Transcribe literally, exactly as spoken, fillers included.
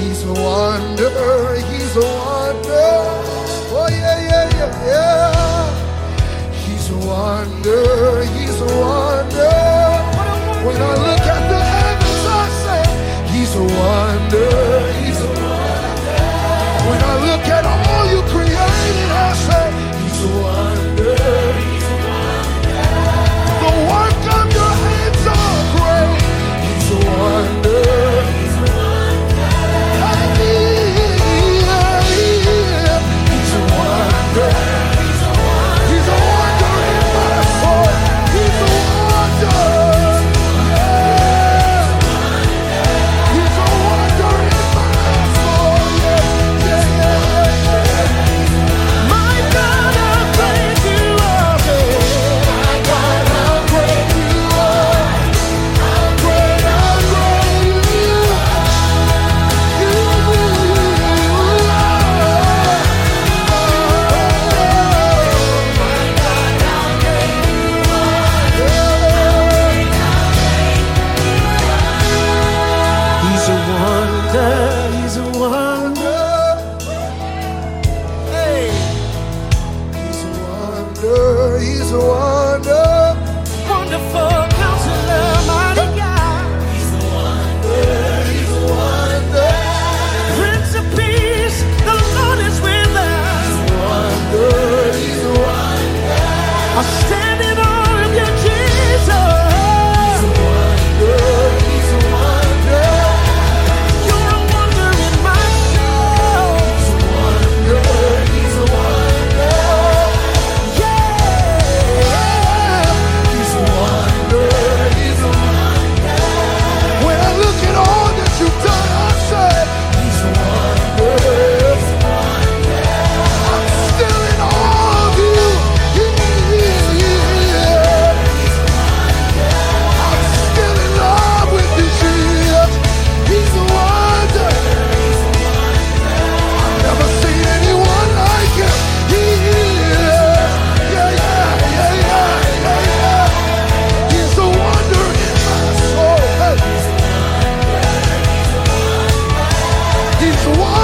He's a wonder, he's a wonder. Oh yeah, yeah, yeah, yeah. He's a wonder, he's a wonder. When I look at the heavens, I say, he's a wonder, he's a wonder. When I look at all you created, I say, he's a wonder, he's a wonder. The work of your hands are great. He's a wonder, he's a wonder. He's a wonder, he's a wonder. He's a wonder in my soul. He's a wonder. He's a wonder in my soul. Yeah, yeah, yeah, yeah. My God, how great you are. My God, how great you are. How great, how great you are. You, you are. My God, how great you are. He's a wonder, he's a wonder. Hey, he's a wonder, he's a wonder. Wonderful counselor, mighty God. He's a wonder, he's a wonder. Prince of peace, the Lord is with us. He's a wonder, he's a wonder. I stand in awe of you, Jesus. He's a wonder, he's a wonder. You're a wonder in my soul. He's a wonder, he's a wonder. Yeah, he's a wonder, he's a wonder. When I look at all that you've done, I say, he's a wonder, he's a wonder. I'm still in awe of you. Yeah. I'm still in love with you, Jesus. He's a wonder. I've never seen anyone like him. Yeah, yeah, yeah, yeah, yeah, yeah, yeah. He's a wonder in my soul. Hey. He's a wonder.